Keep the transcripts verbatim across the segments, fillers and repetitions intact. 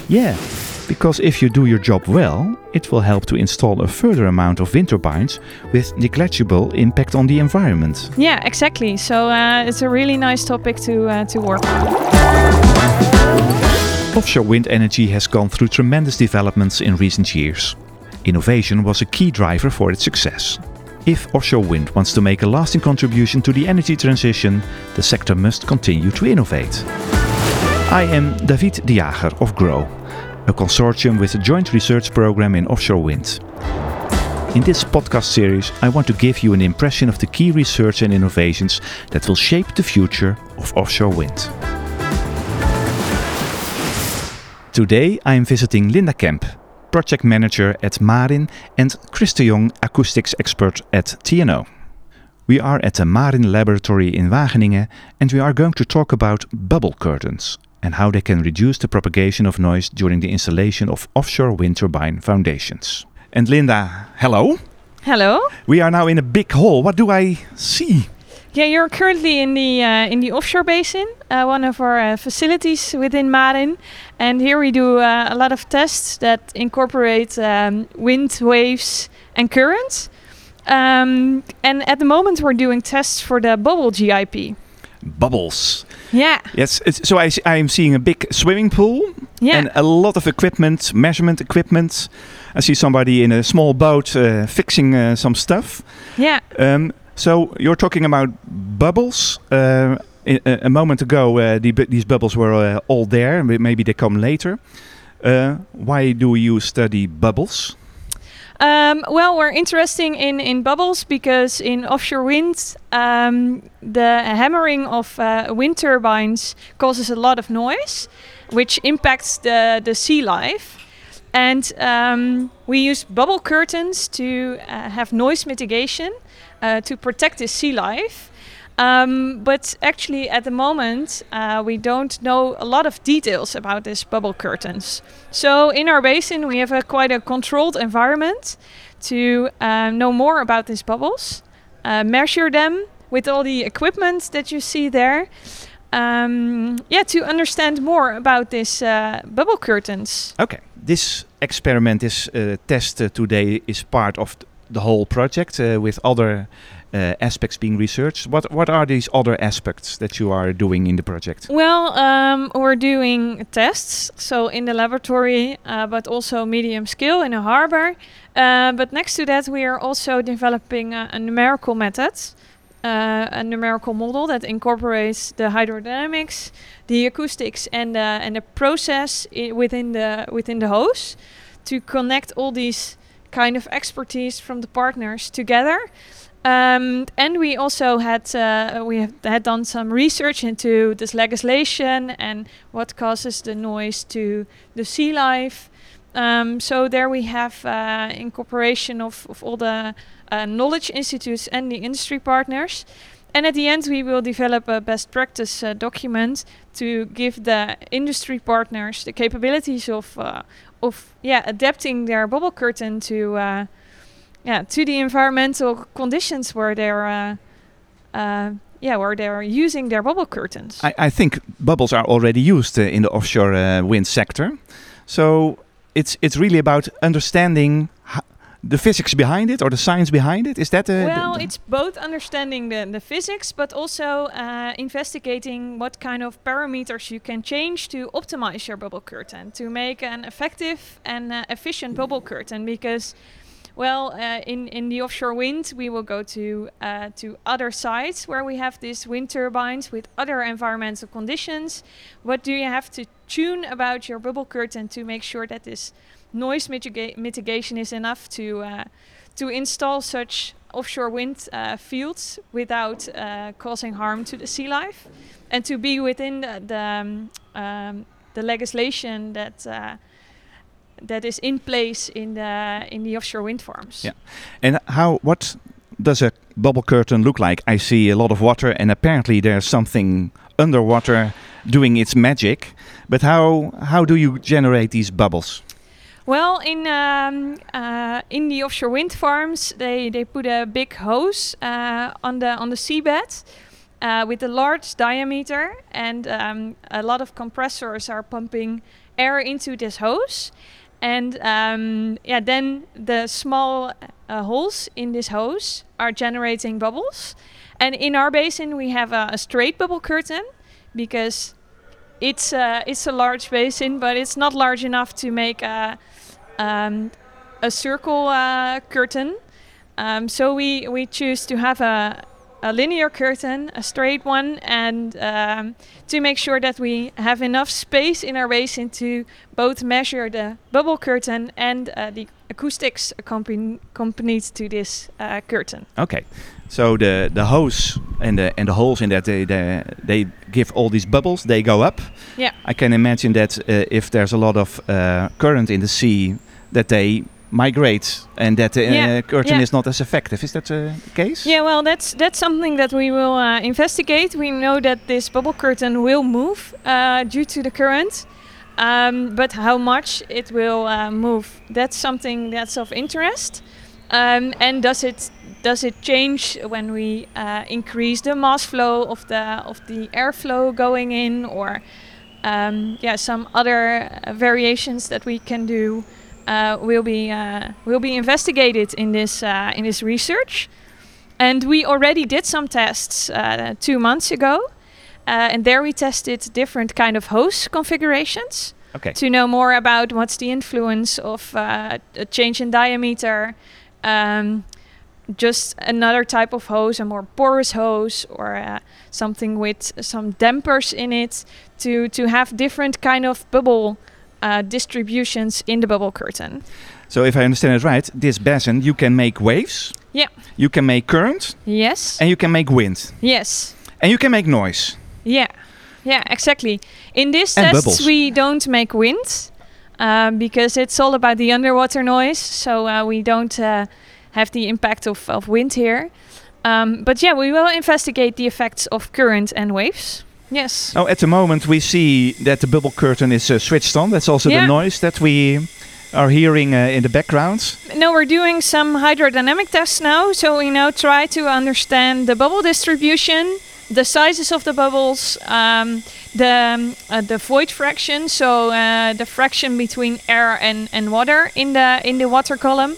Yeah, because if you do your job well, it will help to install a further amount of wind turbines with negligible impact on the environment. Yeah, exactly. So uh, it's a really nice topic to uh, to work on. Offshore wind energy has gone through tremendous developments in recent years. Innovation was a key driver for its success. If offshore wind wants to make a lasting contribution to the energy transition, the sector must continue to innovate. I am David de Jager of GROW, a consortium with a joint research program in offshore wind. In this podcast series, I want to give you an impression of the key research and innovations that will shape the future of offshore wind. Today I am visiting Linda Kemp, project manager at Marin, and Chris de Jong, acoustics expert at T N O. We are at the Marin laboratory in Wageningen, and we are going to talk about bubble curtains and how they can reduce the propagation of noise during the installation of offshore wind turbine foundations. And Linda, hello. Hello. We are now in a big hall. What do I see? Yeah, you're currently in the uh, in the offshore basin, uh, one of our uh, facilities within Marin, and here we do uh, a lot of tests that incorporate um, wind, waves, and currents. Um, and at the moment, we're doing tests for the bubble G I P. Bubbles. Yeah. Yes. It's, so I I am seeing a big swimming pool. Yeah. And a lot of equipment, measurement equipment. I see somebody in a small boat uh, fixing uh, some stuff. Yeah. Um, So you're talking about bubbles. Uh, in, uh, a moment ago, uh, the, these bubbles were uh, all there. Maybe they come later. Uh, why do you study bubbles? Um, well, we're interested in, in bubbles because in offshore wind, um, the hammering of uh, wind turbines causes a lot of noise, which impacts the, the sea life. And um, we use bubble curtains to uh, have noise mitigation. Uh, to protect the sea life. Um, but actually at the moment uh, we don't know a lot of details about these bubble curtains. So in our basin we have a quite a controlled environment to uh, know more about these bubbles, uh, measure them with all the equipment that you see there. Um, yeah, to understand more about these uh, bubble curtains. Okay, this experiment, this uh, test uh, today is part of th- the whole project uh, with other uh, aspects being researched. What what are these other aspects that you are doing in the project? Well, um, we're doing tests, so in the laboratory, uh, but also medium scale in a harbor. Uh, but next to that, we are also developing a, a numerical method, uh, a numerical model that incorporates the hydrodynamics, the acoustics, and the and the process I- within the within the hose to connect all these kind of expertise from the partners together. Um, and we also had uh, we have had done some research into this legislation and what causes the noise to the sea life. Um, so there we have uh, incorporation of, of all the uh, knowledge institutes and the industry partners. And at the end, we will develop a best practice uh, document to give the industry partners the capabilities of uh, of yeah adapting their bubble curtain to uh, yeah to the environmental conditions where they're uh, uh, yeah where they're using their bubble curtains. I, I think bubbles are already used uh, in the offshore uh, wind sector. So it's it's really about understanding ho- the physics behind it or the science behind it. Is that a well, the, the it's both understanding the, the physics, but also uh, investigating what kind of parameters you can change to optimize your bubble curtain to make an effective and uh, efficient bubble curtain. Because, well, uh, in in the offshore wind, we will go to uh, to other sites where we have these wind turbines with other environmental conditions. What do you have to tune about your bubble curtain to make sure that this noise mitiga- mitigation is enough to uh, to install such offshore wind uh, fields without uh, causing harm to the sea life, and to be within the the, um, um, the legislation that uh, that is in place in the in the offshore wind farms. Yeah, and how what does a bubble curtain look like? I see a lot of water, and apparently there's something underwater doing its magic. But how how do you generate these bubbles? Well, in um, uh, in the offshore wind farms, they, they put a big hose uh, on the on the seabed uh, with a large diameter, and um, a lot of compressors are pumping air into this hose. And um, yeah, then the small uh, holes in this hose are generating bubbles. And in our basin, we have a, a straight bubble curtain because it's uh, it's a large basin, but it's not large enough to make a um, a circle uh, curtain. Um, so we we choose to have a a linear curtain, a straight one, and um, to make sure that we have enough space in our basin to both measure the bubble curtain and uh, the acoustics accompany- accompanied to this uh, curtain. Okay, so the the hose and the and the holes in that they they, they give all these bubbles. They go up. Yeah. I can imagine that uh, if there's a lot of uh, current in the sea, that they migrate and that the Yeah, uh, curtain yeah. is not as effective. Is that uh, the case? Yeah, well, that's that's something that we will uh, investigate. We know that this bubble curtain will move uh, due to the current, um, but how much it will uh, move, that's something that's of interest. Um, and does it does it change when we uh, increase the mass flow of the of the airflow going in, or um, yeah, some other uh, variations that we can do? Uh, will be uh, will be investigated in this uh, in this research, and we already did some tests uh, two months ago, uh, and there we tested different kind of hose configurations Okay. to know more about what's the influence of uh, a change in diameter, um, just another type of hose, a more porous hose, or uh, something with some dampers in it, to to have different kind of bubble Uh, distributions in the bubble curtain. So if I understand it right, this basin you can make waves. Yeah. You can make current. Yes. And you can make wind. Yes. And you can make noise. Yeah. Yeah, exactly. In this And tests, bubbles. we don't make wind um, because it's all about the underwater noise. So uh, we don't uh, have the impact of, of wind here. Um, but yeah, we will investigate the effects of current and waves. Yes. Oh, at the moment we see that the bubble curtain is uh, switched on. That's also Yeah. the noise that we are hearing uh, in the background. No, we're doing some hydrodynamic tests now. So we now try to understand the bubble distribution, the sizes of the bubbles, um, the um, uh, the void fraction, so uh, the fraction between air and, and water in the in the water column.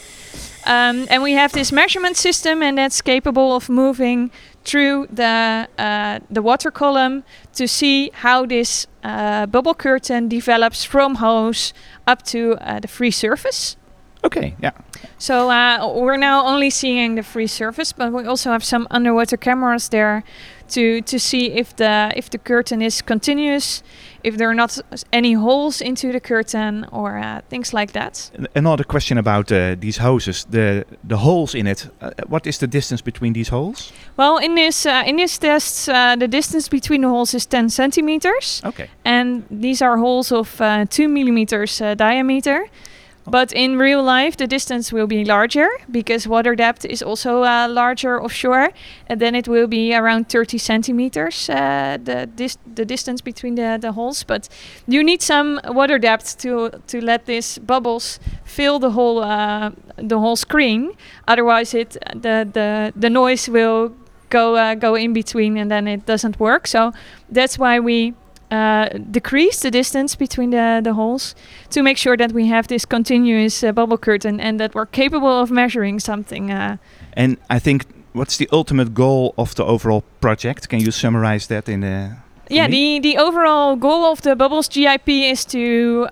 Um, and we have this measurement system, and that's capable of moving through the uh, the water column to see how this uh, bubble curtain develops from hose up to uh, the free surface. Okay, yeah. So uh, we're now only seeing the free surface, but we also have some underwater cameras there to to see if the if the curtain is continuous, if there are not any holes into the curtain, or uh, things like that. An- Another question about uh, these hoses, the the holes in it. Uh, what is the distance between these holes? Well, in this uh, in this test, uh, the distance between the holes is ten centimeters, Okay. and these are holes of uh, two millimeters uh, diameter. But in real life, the distance will be larger because water depth is also uh, larger offshore, and then it will be around thirty centimeters, uh, the dis- the distance between the, the holes. But you need some water depth to to let these bubbles fill the whole uh, the whole screen. Otherwise, it the the the noise will go uh, go in between, and then it doesn't work. So that's why we Uh, decrease the distance between the, the holes to make sure that we have this continuous uh, bubble curtain and that we're capable of measuring something. Uh, And I think what's the ultimate goal of the overall project? Can you summarize that in a yeah, the, the overall goal of the Bubbles G I P is to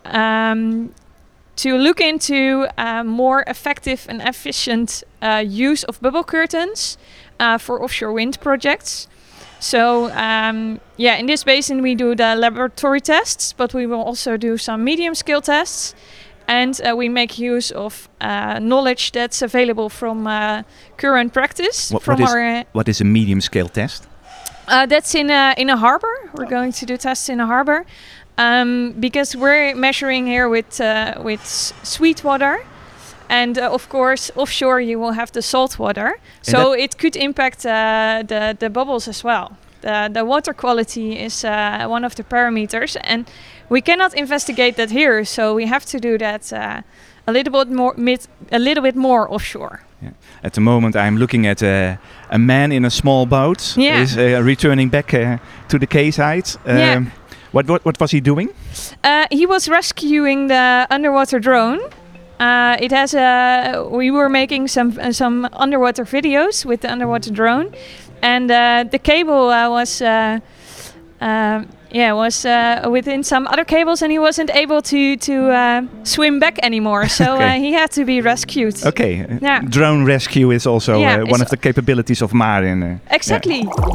um, to look into uh, more effective and efficient uh, use of bubble curtains uh, for offshore wind projects. So um, yeah, in this basin we do the laboratory tests, but we will also do some medium scale tests, and uh, we make use of uh, knowledge that's available from uh, current practice. What- from what is- our, uh, what is a medium scale test? uh, that's in a in a harbor. We're going to do tests in a harbor um, because we're measuring here with uh, with s- sweet water. And uh, of course, offshore you will have the salt water, so that- it could impact uh, the the bubbles as well. The the water quality is uh, one of the parameters, and we cannot investigate that here. So we have to do that uh, a little bit more, mid, a little bit more offshore. Yeah. At the moment, I'm looking at a, a man in a small boat. Yeah. Is uh, returning back uh, to the quayside. Um, Yeah. What, what what was he doing? Uh, he was rescuing the underwater drone. Uh, it has a. We were making some uh, some underwater videos with the underwater drone, and uh, the cable uh, was. Uh, uh, Yeah, was uh, within some other cables, and he wasn't able to to uh, swim back anymore. So Okay. uh, he had to be rescued. Okay, uh, Yeah. drone rescue is also Yeah, uh, it's one of the capabilities of Marin. Uh, Exactly.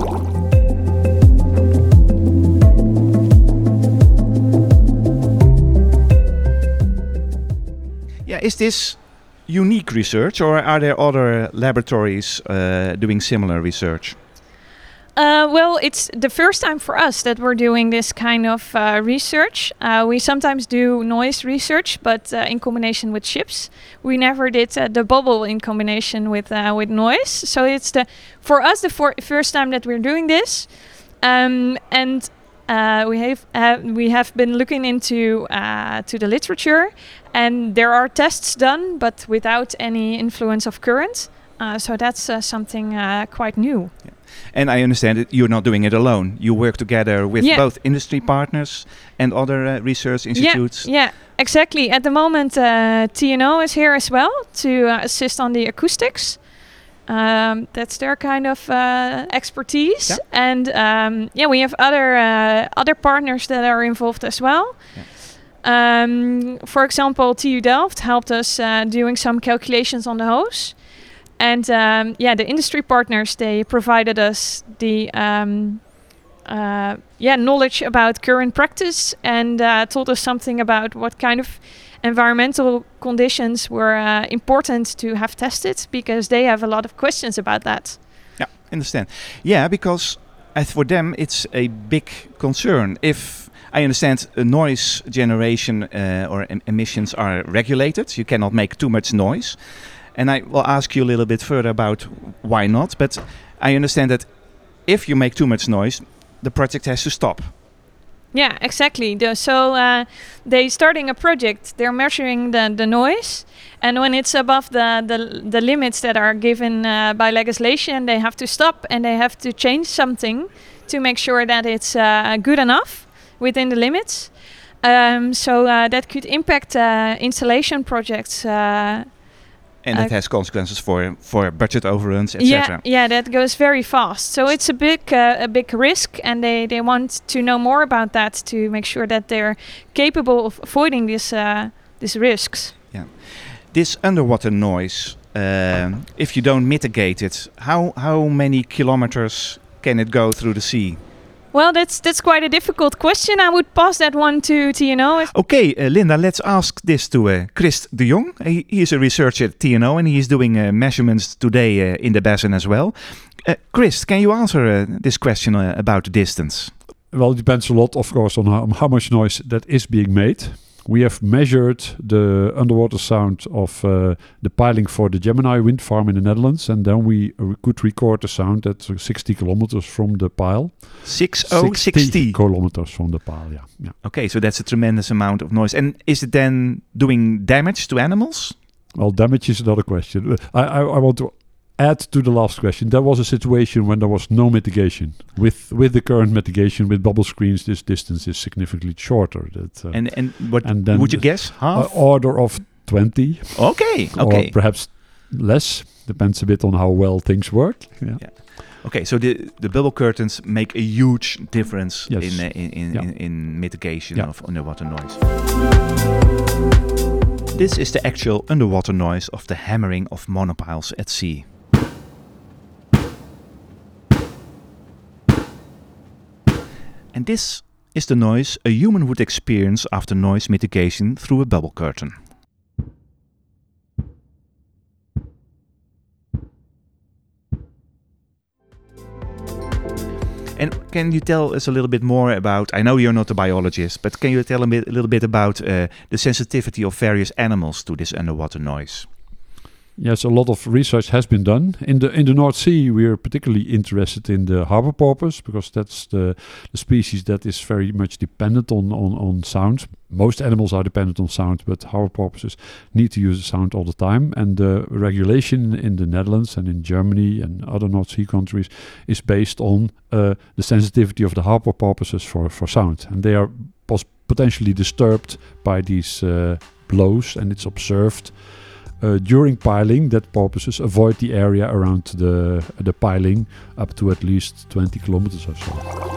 Yeah, is this unique research, or are there other laboratories uh, doing similar research? Uh, well, it's the first time for us that we're doing this kind of uh, research. Uh, we sometimes do noise research, but uh, in combination with ships. We never did uh, the bubble in combination with uh, with noise. So it's the for us the for- first time that we're doing this, um, and uh, we have uh, we have been looking into uh, to the literature, and there are tests done, but without any influence of current. Uh, so that's uh, something uh, quite new. Yeah. And I understand that you're not doing it alone. You work together with Yeah. both industry partners and other uh, research institutes. Yeah, yeah, exactly. At the moment, uh, T N O is here as well to uh, assist on the acoustics. Um, that's their kind of uh, expertise, Yeah. and um, yeah, we have other uh, other partners that are involved as well. Yeah. Um, for example, T U Delft helped us uh, doing some calculations on the hose. And um, yeah, the industry partners, they provided us the um, uh, yeah knowledge about current practice, and uh, told us something about what kind of environmental conditions were uh, important to have tested, because they have a lot of questions about that. Yeah, understand. Yeah, because as for them it's a big concern. If I understand, uh, noise generation uh, or em- emissions are regulated. You cannot make too much noise. And I will ask you a little bit further about why not. But I understand that if you make too much noise, the project has to stop. Yeah, exactly. The, so uh, they starting a project. They're measuring the, the noise, and when it's above the, the the limits that are given uh, by legislation, they have to stop and they have to change something to make sure that it's uh, good enough within the limits. Um, so uh, that could impact uh, installation projects. Uh, And that Uh, has consequences for, for budget overruns, et yeah, cetera. yeah, that goes very fast. So it's a big, uh, a big risk, and they, they want to know more about that to make sure that they're capable of avoiding these uh, these risks. Yeah. This underwater noise, um, if you don't mitigate it, how how many kilometers can it go through the sea? Well, that's that's quite a difficult question. I would pass that one to T N O. Okay, uh, Linda, let's ask this to uh, Christ de Jong. He, he is a researcher at T N O and he is doing uh, measurements today uh, in the basin as well. Uh, Christ, can you answer uh, this question uh, about the distance? Well, it depends a lot, of course, on how, on how much noise that is being made. We have measured the underwater sound of uh, the piling for the Gemini wind farm in the Netherlands, and then we uh, could record the sound at sixty kilometers from the pile. six oh sixty kilometers from the pile, yeah. yeah. Okay, so that's a tremendous amount of noise. And is it then doing damage to animals? Well, damage is another question. I, I, I want to add to the last question. There was a situation when there was no mitigation. With with the current mitigation, with bubble screens, this distance is significantly shorter. That, uh, And and what and then would you guess? Half? uh, order of twenty. Okay, Or okay. perhaps less. Depends a bit on how well things work. Yeah. Yeah. Okay, so the the bubble curtains make a huge difference Yes. in, uh, in in, Yeah. in in mitigation Yeah. of underwater noise. This is the actual underwater noise of the hammering of monopiles at sea. And this is the noise a human would experience after noise mitigation through a bubble curtain. And can you tell us a little bit more about, I know you're not a biologist, but can you tell a, bit, a little bit about uh, the sensitivity of various animals to this underwater noise? Yes, a lot of research has been done. In the in the North Sea, we are particularly interested in the harbor porpoise because that's the, the species that is very much dependent on, on, on sound. Most animals are dependent on sound, but harbor porpoises need to use sound all the time. And the regulation in the Netherlands and in Germany and other North Sea countries is based on uh, the sensitivity of the harbor porpoises for, for sound. And they are pos- potentially disturbed by these uh, blows, and it's observed Uh, during piling that porpoises avoid the area around the the piling up to at least twenty kilometers or so.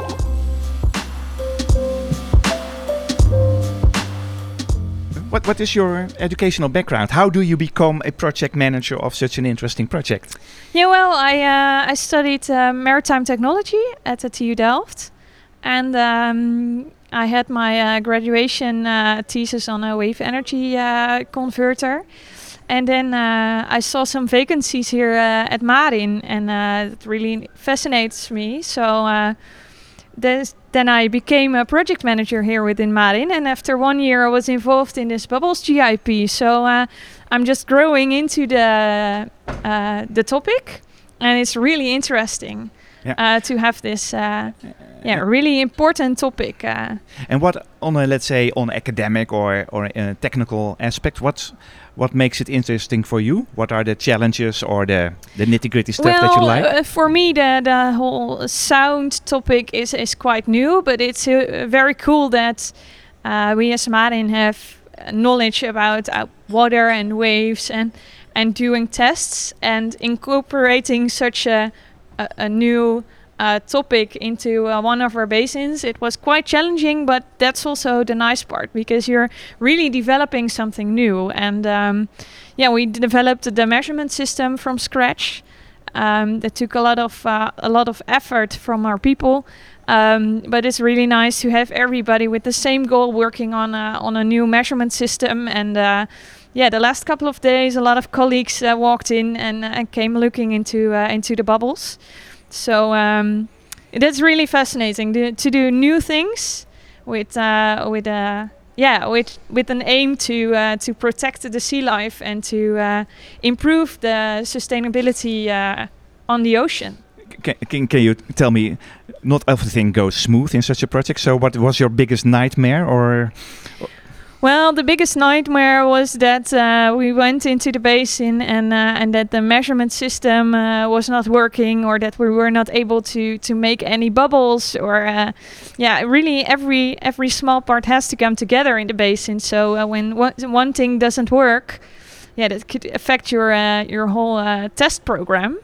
What what is your educational background? How do you become a project manager of such an interesting project? Yeah, well, I uh, I studied uh, maritime technology at the T U Delft, and um, I had my uh, graduation uh, thesis on a wave energy uh, converter. And then uh, I saw some vacancies here uh, at Marin, and uh, it really fascinates me. So uh, this, then I became a project manager here within Marin. And after one year, I was involved in this Bubbles G I P. So uh, I'm just growing into the uh, the topic, and it's really interesting yeah. uh, to have this. Uh, Yeah, really important topic. Uh. And what on a let's say on academic or or a technical aspect, what what makes it interesting for you? What are the challenges or the the nitty gritty stuff well, that you like? Uh, for me, the the whole sound topic is is quite new, but it's uh, very cool that uh, we as Marin have knowledge about uh, water and waves and and doing tests and incorporating such a a, a new. Uh, topic into uh, one of our basins. It was quite challenging, but that's also the nice part because you're really developing something new. And um, yeah, we developed the measurement system from scratch. Um, that took a lot of uh, a lot of effort from our people, um, but it's really nice to have everybody with the same goal working on a, on a new measurement system. And uh, yeah, the last couple of days, a lot of colleagues uh, walked in and, uh, and came looking into uh, into the bubbles. So um, that's really fascinating to, to do new things with uh, with uh, yeah with with an aim to uh, to protect the sea life and to uh, improve the sustainability uh, on the ocean. Can, can can you tell me? Not everything goes smooth in such a project. So what was your biggest nightmare or? or Well, the biggest nightmare was that uh, we went into the basin and uh, and that the measurement system uh, was not working, or that we were not able to to make any bubbles, or uh, yeah, really every every small part has to come together in the basin. So uh, when one, one thing doesn't work, yeah, that could affect your uh, your whole uh, test program.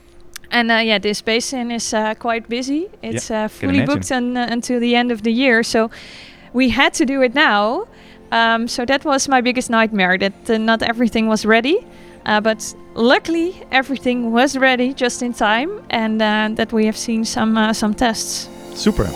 And uh, yeah, this basin is uh, quite busy. It's yeah, uh, fully booked un, uh, until the end of the year. So we had to do it now. Um, so that was my biggest nightmare, that uh, not everything was ready. Uh, but luckily, everything was ready just in time, and uh, that we have seen some uh, some tests. Super.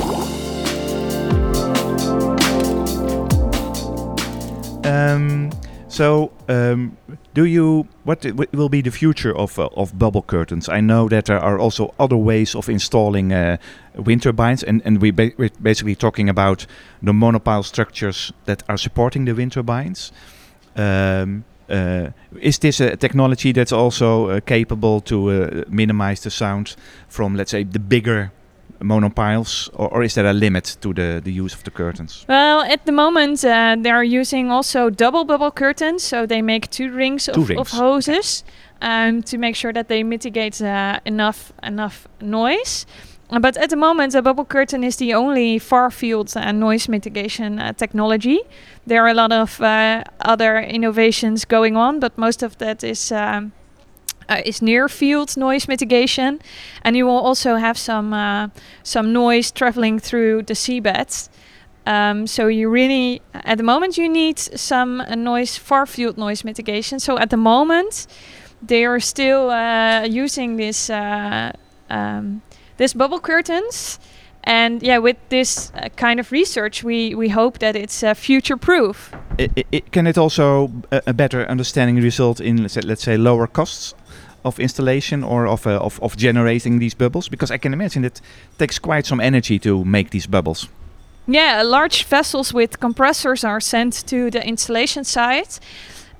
Um, so, um, do you? What w- will be the future of uh, of bubble curtains? I know that there are also other ways of installing uh, wind turbines, and and we ba- we're basically talking about the monopile structures that are supporting the wind turbines. Um, uh, is this a technology that's also uh, capable to uh, minimize the sound from, let's say, the bigger monopiles, or, or is there a limit to the, the use of the curtains? Well, at the moment uh, they're using also double bubble curtains, so they make two rings, two of, rings. of hoses um, to make sure that they mitigate uh, enough enough noise. Uh, but at the moment, the bubble curtain is the only far-field uh, noise mitigation uh, technology. There are a lot of uh, other innovations going on, but most of that is um, uh, is near-field noise mitigation, and you will also have some uh, some noise traveling through the seabed. Um, so you really, at the moment, you need some uh, noise far-field noise mitigation. So at the moment, they are still uh, using this. Uh, um, This bubble curtains, and yeah, with this uh, kind of research, we, we hope that it's uh, future-proof. It, it, it, can it also uh, a better understanding result in, let's say, let's say lower costs of installation or of, uh, of of generating these bubbles? Because I can imagine it takes quite some energy to make these bubbles. Yeah, large vessels with compressors are sent to the installation site.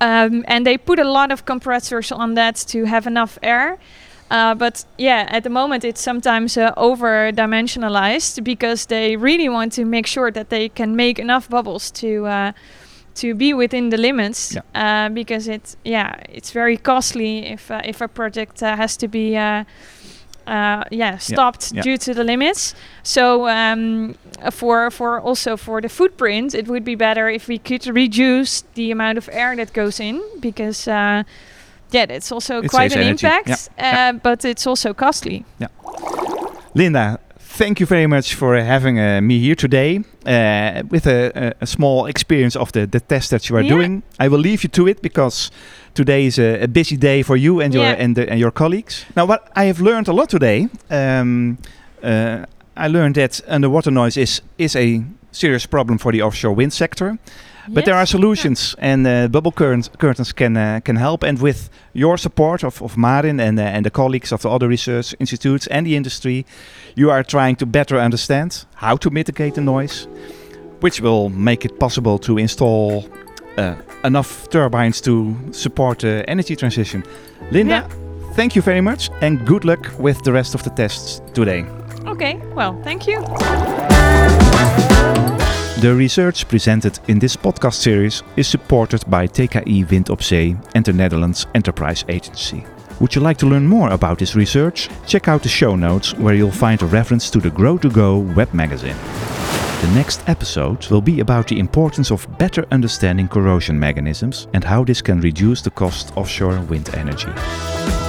Um, and they put a lot of compressors on that to have enough air. Uh, but yeah, at the moment it's sometimes uh, over-dimensionalized because they really want to make sure that they can make enough bubbles to uh, to be within the limits. Yeah. Uh, because it, yeah, it's very costly if uh, if a project uh, has to be uh, uh, yeah stopped Yeah. due to the limits. So um, for for also for the footprint, it would be better if we could reduce the amount of air that goes in because. Uh, Yeah, it's also It quite saves an energy. impact, Yeah. uh, Yeah. but it's also costly. Linda, thank you very much for having uh, me here today uh, with a, a, a small experience of the, the test that you are Yeah. doing. I will leave you to it because today is a, a busy day for you and your Yeah. and, the, and your colleagues. Now, what I have learned a lot today, um, uh, I learned that underwater noise is is a serious problem for the offshore wind sector. But there are Yes. solutions, and uh, bubble current, curtains can uh, can help. And with your support of, of Marin and uh, and the colleagues of the other research institutes and the industry, you are trying to better understand how to mitigate the noise, which will make it possible to install uh, enough turbines to support the energy transition. Linda, Yeah. thank you very much, and good luck with the rest of the tests today. Okay, well, thank you. The research presented in this podcast series is supported by T K I Wind op Zee and the Netherlands Enterprise Agency. Would you like to learn more about this research? Check out the show notes where you'll find a reference to the Grow to Go web magazine. The next episode will be about the importance of better understanding corrosion mechanisms and how this can reduce the cost of offshore wind energy.